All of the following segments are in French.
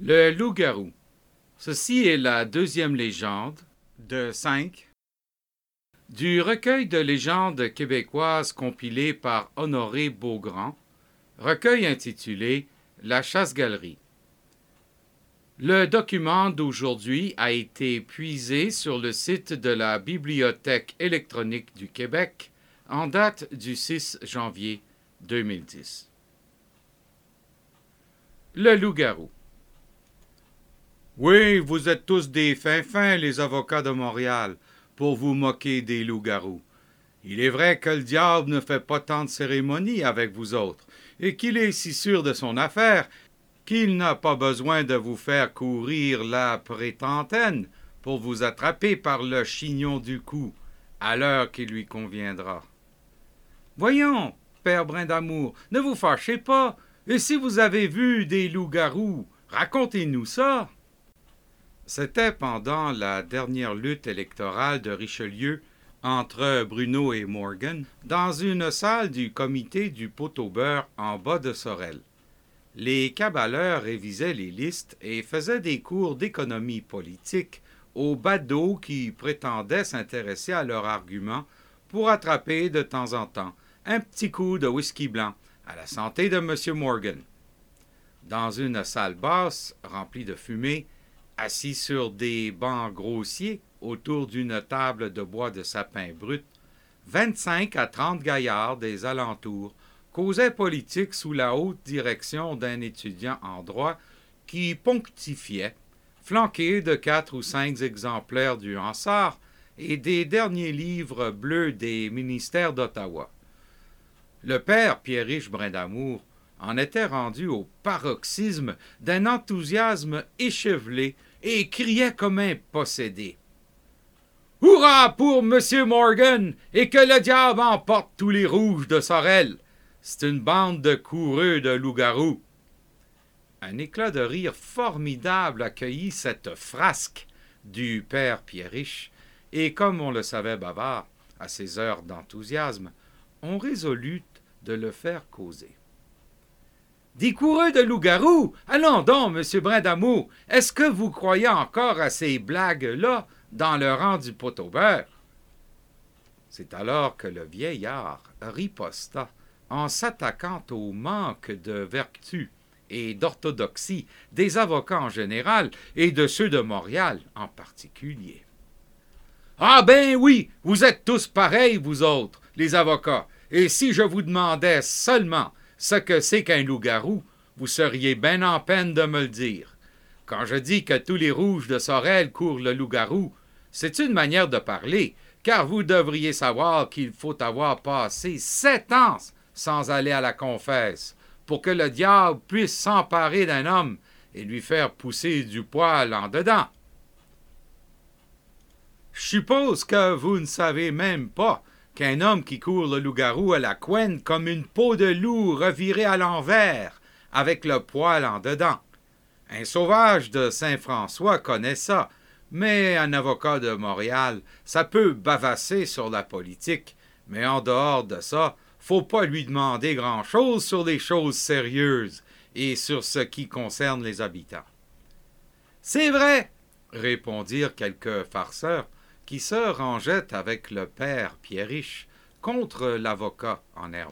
Le loup-garou. Ceci est la deuxième légende de 5 du recueil de légendes québécoises compilé par Honoré Beaugrand, recueil intitulé La chasse-galerie. Le document d'aujourd'hui a été puisé sur le site de la Bibliothèque électronique du Québec en date du 6 janvier 2010. Le loup-garou. Oui, vous êtes tous des fins-fins, les avocats de Montréal, pour vous moquer des loups-garous. Il est vrai que le diable ne fait pas tant de cérémonies avec vous autres, et qu'il est si sûr de son affaire qu'il n'a pas besoin de vous faire courir la prétentaine pour vous attraper par le chignon du cou, à l'heure qui lui conviendra. Voyons, père Brindamour, ne vous fâchez pas, et si vous avez vu des loups-garous, racontez-nous ça. C'était pendant la dernière lutte électorale de Richelieu entre Bruno et Morgan, dans une salle du comité du pot-au-beurre en bas de Sorel. Les cabaleurs révisaient les listes et faisaient des cours d'économie politique aux badauds qui prétendaient s'intéresser à leurs arguments pour attraper de temps en temps un petit coup de whisky blanc à la santé de M. Morgan. Dans une salle basse, remplie de fumée, assis sur des bancs grossiers autour d'une table de bois de sapin brut, 25 à 30 gaillards des alentours causaient politique sous la haute direction d'un étudiant en droit qui ponctifiait, flanqué de 4 ou 5 exemplaires du Hansard et des derniers livres bleus des ministères d'Ottawa. Le père Pierriche Brindamour en était rendu au paroxysme d'un enthousiasme échevelé et criait comme un possédé. « Hurrah pour M. Morgan et que le diable emporte tous les rouges de Sorel! C'est une bande de coureux de loups-garous! » Un éclat de rire formidable accueillit cette frasque du père Pierriche, et comme on le savait bavard, à ses heures d'enthousiasme, on résolut de le faire causer. Des coureux de loups-garous? Allons donc, M. Brindamour, est-ce que vous croyez encore à ces blagues-là dans le rang du pot-au-beurre? C'est alors que le vieillard riposta en s'attaquant au manque de vertu et d'orthodoxie des avocats en général et de ceux de Montréal en particulier. « Ah ben oui, vous êtes tous pareils, vous autres, les avocats, et si je vous demandais seulement ce que c'est qu'un loup-garou, vous seriez bien en peine de me le dire. Quand je dis que tous les rouges de Sorel courent le loup-garou, c'est une manière de parler, car vous devriez savoir qu'il faut avoir passé 7 ans sans aller à la confesse, pour que le diable puisse s'emparer d'un homme et lui faire pousser du poil en dedans. Je suppose que vous ne savez même pas qu'un homme qui court le loup-garou a la couenne comme une peau de loup revirée à l'envers, avec le poil en dedans. Un sauvage de Saint-François connaît ça, mais un avocat de Montréal, ça peut bavasser sur la politique, mais en dehors de ça, faut pas lui demander grand-chose sur les choses sérieuses et sur ce qui concerne les habitants. « C'est vrai, » répondirent quelques farceurs, qui se rangeait avec le père Pierriche contre l'avocat en herbe.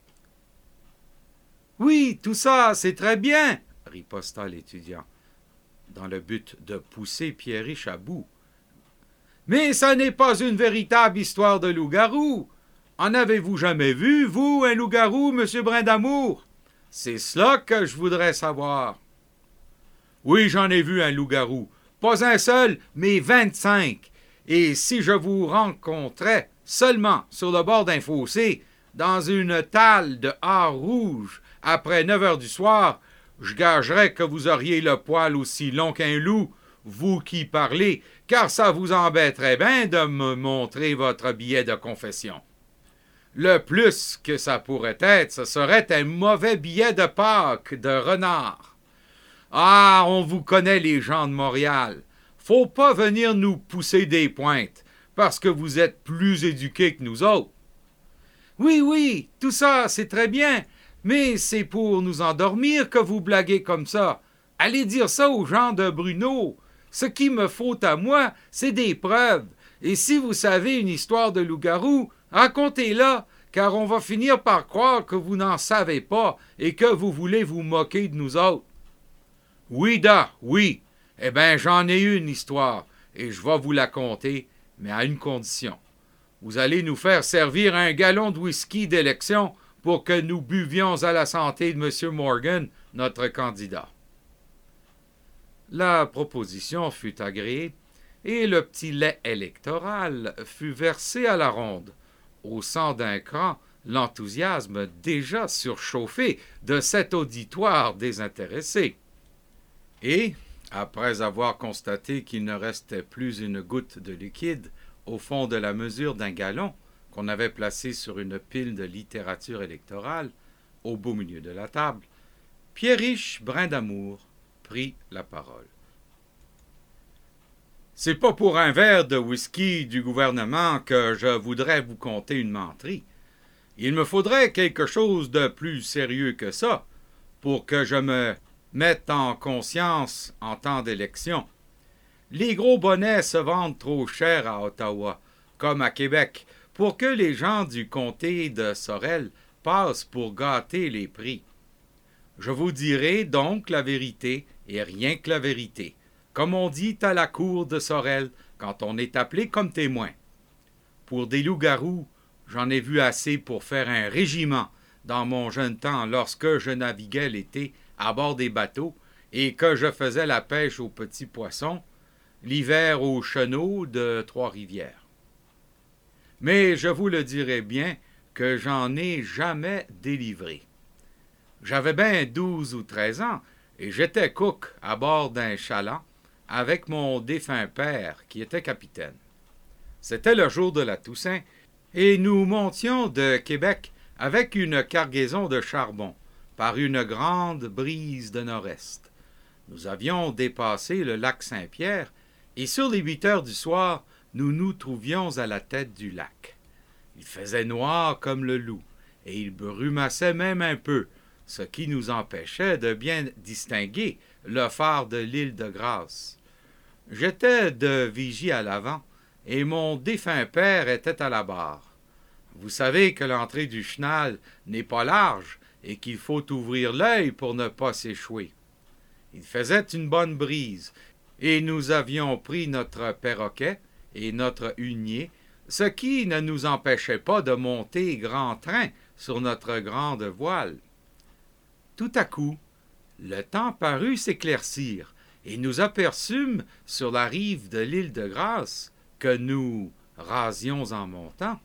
« Oui, tout ça, c'est très bien, » riposta l'étudiant, dans le but de pousser Pierriche à bout. « Mais ça n'est pas une véritable histoire de loup-garou. En avez-vous jamais vu, vous, un loup-garou, M. Brindamour? C'est cela que je voudrais savoir. »« Oui, j'en ai vu un loup-garou. Pas un seul, mais 25. Et si je vous rencontrais seulement sur le bord d'un fossé, dans une talle de hart rouge, après 9 heures du soir, je gagerais que vous auriez le poil aussi long qu'un loup, vous qui parlez, car ça vous embêterait bien de me montrer votre billet de confession. Le plus que ça pourrait être, ce serait un mauvais billet de Pâques de renard. Ah, on vous connaît les gens de Montréal. Faut pas venir nous pousser des pointes, parce que vous êtes plus éduqués que nous autres. Oui, oui, tout ça, c'est très bien, mais c'est pour nous endormir que vous blaguez comme ça. Allez dire ça aux gens de Bruno. Ce qu'il me faut à moi, c'est des preuves. Et si vous savez une histoire de loup-garou, racontez-la, car on va finir par croire que vous n'en savez pas et que vous voulez vous moquer de nous autres. Oui, oui. Eh bien, j'en ai une histoire, et je vais vous la conter, mais à une condition. Vous allez nous faire servir un gallon de whisky d'élection pour que nous buvions à la santé de M. Morgan, notre candidat. La proposition fut agréée, et le petit lait électoral fut versé à la ronde, haussant d'un cran l'enthousiasme déjà surchauffé de cet auditoire désintéressé. Et, après avoir constaté qu'il ne restait plus une goutte de liquide au fond de la mesure d'un gallon qu'on avait placé sur une pile de littérature électorale, au beau milieu de la table, Pierriche Brindamour prit la parole. C'est pas pour un verre de whisky du gouvernement que je voudrais vous conter une menterie. Il me faudrait quelque chose de plus sérieux que ça pour que je me mette en conscience en temps d'élection. Les gros bonnets se vendent trop cher à Ottawa, comme à Québec, pour que les gens du comté de Sorel passent pour gâter les prix. Je vous dirai donc la vérité et rien que la vérité, comme on dit à la cour de Sorel quand on est appelé comme témoin. Pour des loups-garous, j'en ai vu assez pour faire un régiment dans mon jeune temps lorsque je naviguais l'été à bord des bateaux et que je faisais la pêche aux petits poissons, l'hiver aux chenaux de Trois-Rivières. Mais je vous le dirai bien que j'en ai jamais délivré. J'avais bien 12 ou 13 ans et j'étais cook à bord d'un chaland avec mon défunt père qui était capitaine. C'était le jour de la Toussaint et nous montions de Québec avec une cargaison de charbon par une grande brise de nord-est. Nous avions dépassé le lac Saint-Pierre et sur les 8 heures du soir, nous nous trouvions à la tête du lac. Il faisait noir comme le loup et il brumassait même un peu, ce qui nous empêchait de bien distinguer le phare de l'île de Grâce. J'étais de vigie à l'avant et mon défunt père était à la barre. Vous savez que l'entrée du chenal n'est pas large et qu'il faut ouvrir l'œil pour ne pas s'échouer. Il faisait une bonne brise et nous avions pris notre perroquet et notre hunier, ce qui ne nous empêchait pas de monter grand train sur notre grande voile. Tout à coup, le temps parut s'éclaircir et nous aperçûmes sur la rive de l'île de Grâce, que nous rasions en montant,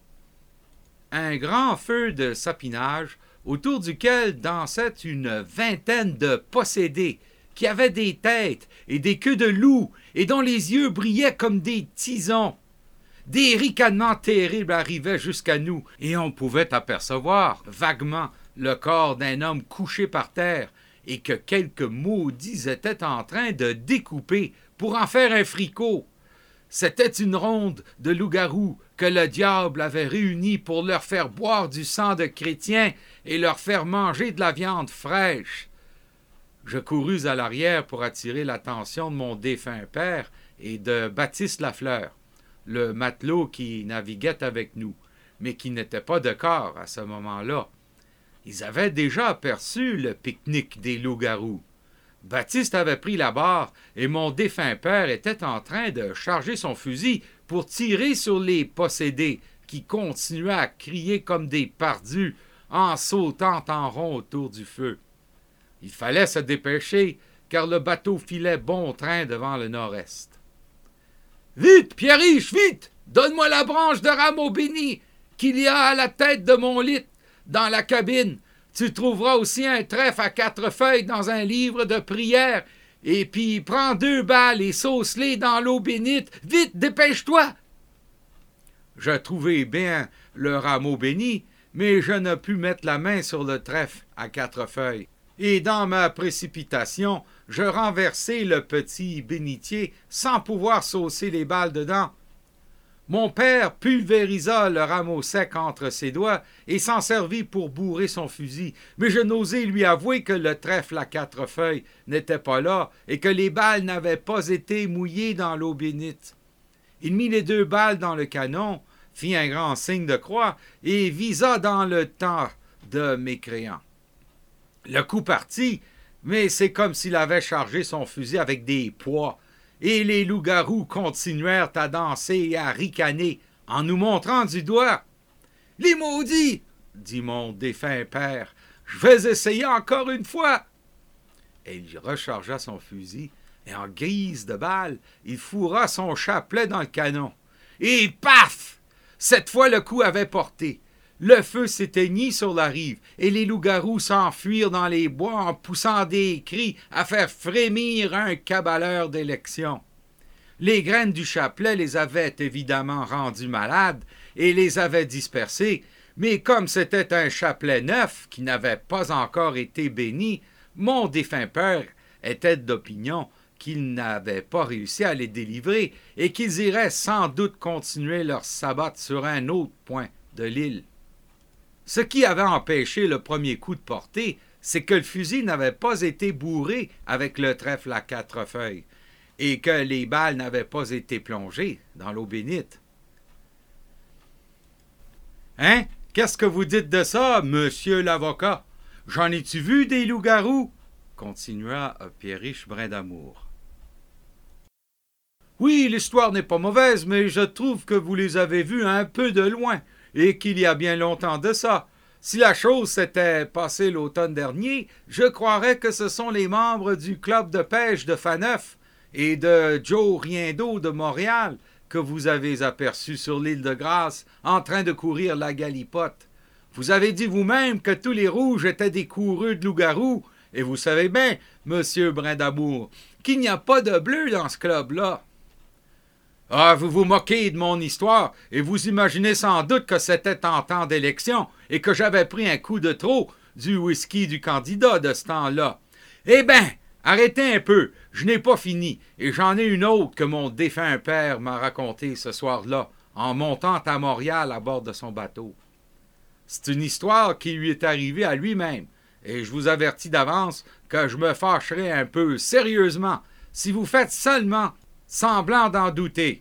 un grand feu de sapinage autour duquel dansait une vingtaine de possédés qui avaient des têtes et des queues de loup et dont les yeux brillaient comme des tisons. Des ricanements terribles arrivaient jusqu'à nous et on pouvait apercevoir vaguement le corps d'un homme couché par terre et que quelques maudits étaient en train de découper pour en faire un fricot. C'était une ronde de loups-garous que le diable avait réunis pour leur faire boire du sang de chrétiens et leur faire manger de la viande fraîche. Je courus à l'arrière pour attirer l'attention de mon défunt père et de Baptiste Lafleur, le matelot qui naviguait avec nous, mais qui n'était pas de corps à ce moment-là. Ils avaient déjà aperçu le pique-nique des loups-garous. Baptiste avait pris la barre et mon défunt père était en train de charger son fusil pour tirer sur les possédés qui continuaient à crier comme des perdus en sautant en rond autour du feu. Il fallait se dépêcher car le bateau filait bon train devant le nord-est. « Vite, Pierriche, vite! Donne-moi la branche de rameau béni qu'il y a à la tête de mon lit dans la cabine. Tu trouveras aussi un trèfle à 4 feuilles dans un livre de prière. Et puis prends 2 balles et sauce-les dans l'eau bénite. Vite, dépêche-toi! » Je trouvai bien le rameau béni, mais je ne pus mettre la main sur le trèfle à 4 feuilles. Et dans ma précipitation, je renversai le petit bénitier sans pouvoir saucer les balles dedans. Mon père pulvérisa le rameau sec entre ses doigts et s'en servit pour bourrer son fusil, mais je n'osai lui avouer que le trèfle à 4 feuilles n'était pas là et que les balles n'avaient pas été mouillées dans l'eau bénite. Il mit les 2 balles dans le canon, fit un grand signe de croix et visa dans le tas de mécréants. Le coup partit, mais c'est comme s'il avait chargé son fusil avec des pois, et les loups-garous continuèrent à danser et à ricaner en nous montrant du doigt. « Les maudits !» dit mon défunt père. « Je vais essayer encore une fois !» Et il rechargea son fusil, et en guise de balle, il fourra son chapelet dans le canon. Et paf! Cette fois, le coup avait porté. Le feu s'éteignit sur la rive, et les loups-garous s'enfuirent dans les bois en poussant des cris à faire frémir un cabaleur d'élection. Les graines du chapelet les avaient évidemment rendus malades et les avaient dispersés, mais comme c'était un chapelet neuf qui n'avait pas encore été béni, mon défunt père était d'opinion qu'ils n'avaient pas réussi à les délivrer et qu'ils iraient sans doute continuer leur sabbat sur un autre point de l'île. Ce qui avait empêché le premier coup de portée, c'est que le fusil n'avait pas été bourré avec le trèfle à 4 feuilles et que les balles n'avaient pas été plongées dans l'eau bénite. « Hein? Qu'est-ce que vous dites de ça, monsieur l'avocat? J'en ai-tu vu des loups-garous? » continua Pierriche Brindamour. « Oui, l'histoire n'est pas mauvaise, mais je trouve que vous les avez vus un peu de loin, et qu'il y a bien longtemps de ça. Si la chose s'était passée l'automne dernier, je croirais que ce sont les membres du club de pêche de Faneuf et de Joe Riendeau de Montréal que vous avez aperçus sur l'île de Grâce en train de courir la galipote. Vous avez dit vous-même que tous les rouges étaient des coureux de loups-garous, et vous savez bien, monsieur Brindamour, qu'il n'y a pas de bleu dans ce club-là. Ah, vous vous moquez de mon histoire, et vous imaginez sans doute que c'était en temps d'élection, et que j'avais pris un coup de trop du whisky du candidat de ce temps-là. Eh bien, arrêtez un peu, je n'ai pas fini, et j'en ai une autre que mon défunt père m'a racontée ce soir-là, en montant à Montréal à bord de son bateau. C'est une histoire qui lui est arrivée à lui-même, et je vous avertis d'avance que je me fâcherai un peu sérieusement si vous faites seulement semblant d'en douter.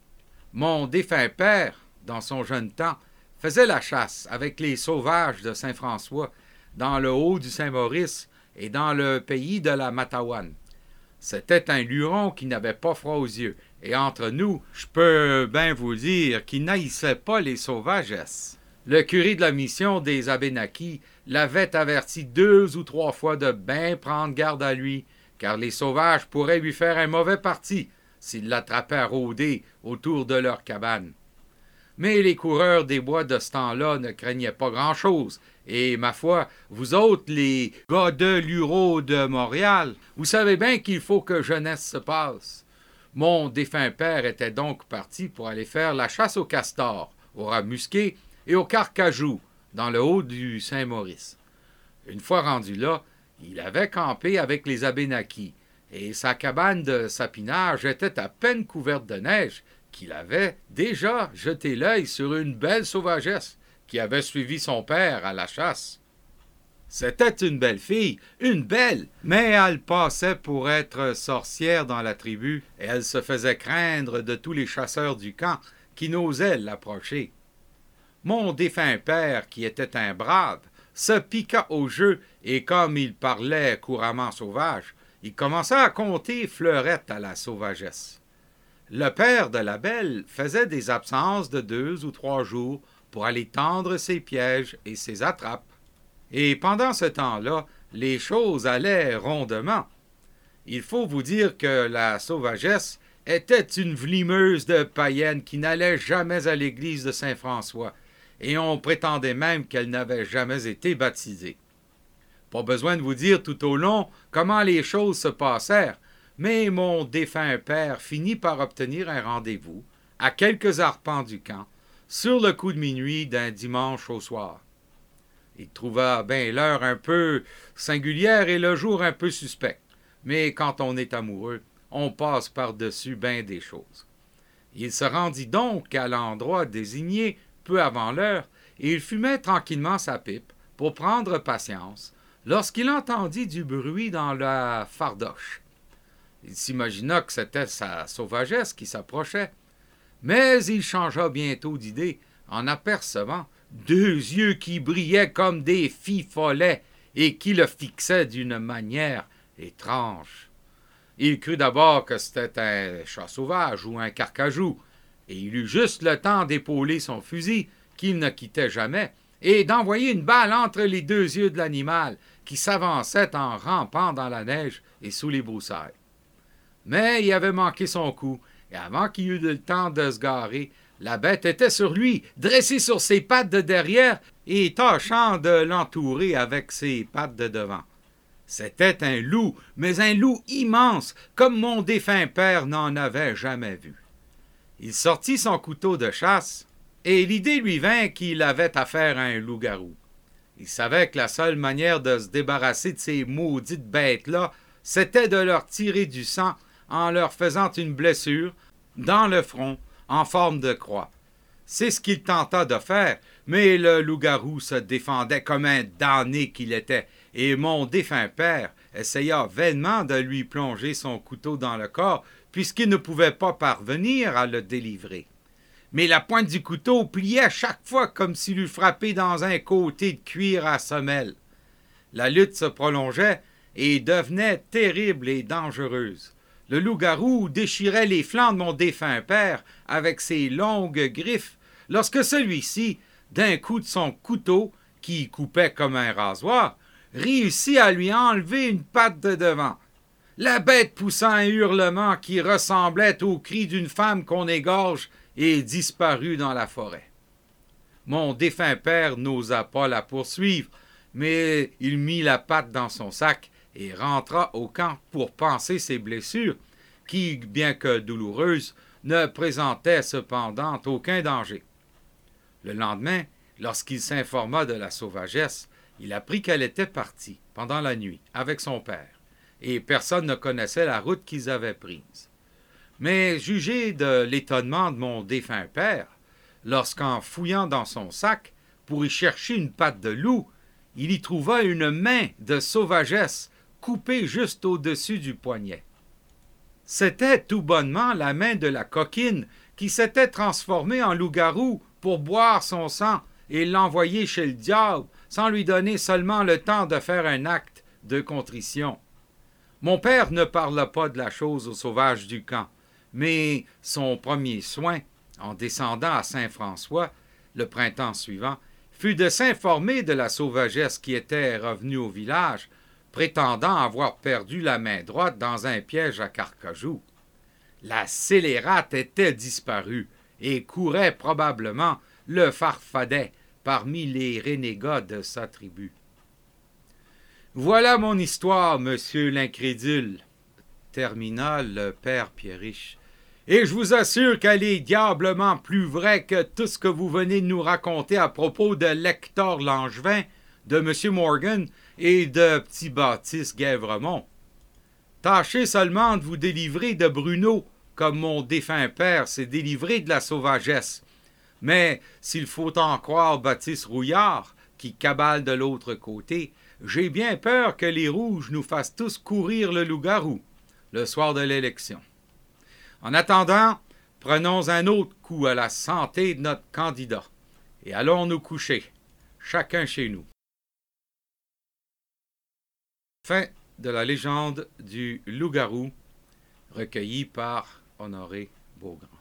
Mon défunt père, dans son jeune temps, faisait la chasse avec les sauvages de Saint-François, dans le haut du Saint-Maurice et dans le pays de la Matawan. C'était un luron qui n'avait pas froid aux yeux, et entre nous, je peux bien vous dire qu'il n'haïssait pas les sauvagesses. Le curé de la mission des Abénaquis l'avait averti 2 ou 3 fois de bien prendre garde à lui, car les sauvages pourraient lui faire un mauvais parti s'ils l'attrapaient à rôder autour de leur cabane. Mais les coureurs des bois de ce temps-là ne craignaient pas grand-chose, et, ma foi, vous autres, les gars de l'Uro de Montréal, vous savez bien qu'il faut que jeunesse se passe. Mon défunt père était donc parti pour aller faire la chasse au castor, au rat musqué et au carcajou, dans le haut du Saint-Maurice. Une fois rendu là, il avait campé avec les Abénaquis, et sa cabane de sapinage était à peine couverte de neige qu'il avait déjà jeté l'œil sur une belle sauvagesse qui avait suivi son père à la chasse. C'était une belle fille, une belle, mais elle passait pour être sorcière dans la tribu, et elle se faisait craindre de tous les chasseurs du camp qui n'osaient l'approcher. Mon défunt père, qui était un brave, se piqua au jeu, et comme il parlait couramment sauvage, il commença à compter fleurettes à la sauvagesse. Le père de la belle faisait des absences de 2 ou 3 jours pour aller tendre ses pièges et ses attrapes. Et pendant ce temps-là, les choses allaient rondement. Il faut vous dire que la sauvagesse était une vlimeuse de païenne qui n'allait jamais à l'église de Saint-François, et on prétendait même qu'elle n'avait jamais été baptisée. Pas besoin de vous dire tout au long comment les choses se passèrent, mais mon défunt père finit par obtenir un rendez-vous, à quelques arpents du camp, sur le coup de minuit d'un dimanche au soir. Il trouva bien l'heure un peu singulière et le jour un peu suspect, mais quand on est amoureux, on passe par-dessus bien des choses. Il se rendit donc à l'endroit désigné peu avant l'heure, et il fumait tranquillement sa pipe pour prendre patience, lorsqu'il entendit du bruit dans la fardoche. Il s'imagina que c'était sa sauvagesse qui s'approchait, mais il changea bientôt d'idée en apercevant deux yeux qui brillaient comme des fifollets et qui le fixaient d'une manière étrange. Il crut d'abord que c'était un chat sauvage ou un carcajou, et il eut juste le temps d'épauler son fusil, qu'il ne quittait jamais, et d'envoyer une balle entre les deux yeux de l'animal, qui s'avançait en rampant dans la neige et sous les broussailles. Mais il avait manqué son coup, et avant qu'il eût le temps de se garer, la bête était sur lui, dressée sur ses pattes de derrière et tâchant de l'entourer avec ses pattes de devant. C'était un loup, mais un loup immense, comme mon défunt père n'en avait jamais vu. Il sortit son couteau de chasse, et l'idée lui vint qu'il avait affaire à un loup-garou. Il savait que la seule manière de se débarrasser de ces maudites bêtes-là, c'était de leur tirer du sang en leur faisant une blessure dans le front en forme de croix. C'est ce qu'il tenta de faire, mais le loup-garou se défendait comme un damné qu'il était, et mon défunt père essaya vainement de lui plonger son couteau dans le corps, puisqu'il ne pouvait pas parvenir à le délivrer. Mais la pointe du couteau pliait chaque fois comme s'il eût frappé dans un côté de cuir à semelle. La lutte se prolongeait et devenait terrible et dangereuse. Le loup-garou déchirait les flancs de mon défunt père avec ses longues griffes, lorsque celui-ci, d'un coup de son couteau, qui coupait comme un rasoir, réussit à lui enlever une patte de devant. La bête poussa un hurlement qui ressemblait au cri d'une femme qu'on égorge et disparut dans la forêt. Mon défunt père n'osa pas la poursuivre, mais il mit la patte dans son sac et rentra au camp pour panser ses blessures, qui, bien que douloureuses, ne présentaient cependant aucun danger. Le lendemain, lorsqu'il s'informa de la sauvagesse, il apprit qu'elle était partie, pendant la nuit, avec son père, et personne ne connaissait la route qu'ils avaient prise. Mais jugez de l'étonnement de mon défunt père, lorsqu'en fouillant dans son sac, pour y chercher une patte de loup, il y trouva une main de sauvagesse coupée juste au-dessus du poignet. C'était tout bonnement la main de la coquine qui s'était transformée en loup-garou pour boire son sang et l'envoyer chez le diable sans lui donner seulement le temps de faire un acte de contrition. Mon père ne parla pas de la chose aux sauvages du camp, mais son premier soin, en descendant à Saint-François, le printemps suivant, fut de s'informer de la sauvagesse qui était revenue au village, prétendant avoir perdu la main droite dans un piège à carcajou. La scélérate était disparue et courait probablement le farfadet parmi les renégats de sa tribu. Voilà mon histoire, monsieur l'incrédule, termina le père Pierriche, et je vous assure qu'elle est diablement plus vraie que tout ce que vous venez de nous raconter à propos de l'Hector Langevin, de M. Morgan et de petit Baptiste Guèvremont. Tâchez seulement de vous délivrer de Bruno, comme mon défunt père s'est délivré de la sauvagesse. Mais s'il faut en croire Baptiste Rouillard, qui cabale de l'autre côté, j'ai bien peur que les Rouges nous fassent tous courir le loup-garou le soir de l'élection. En attendant, prenons un autre coup à la santé de notre candidat et allons nous coucher, chacun chez nous. Fin de la légende du loup-garou, recueillie par Honoré Beaugrand.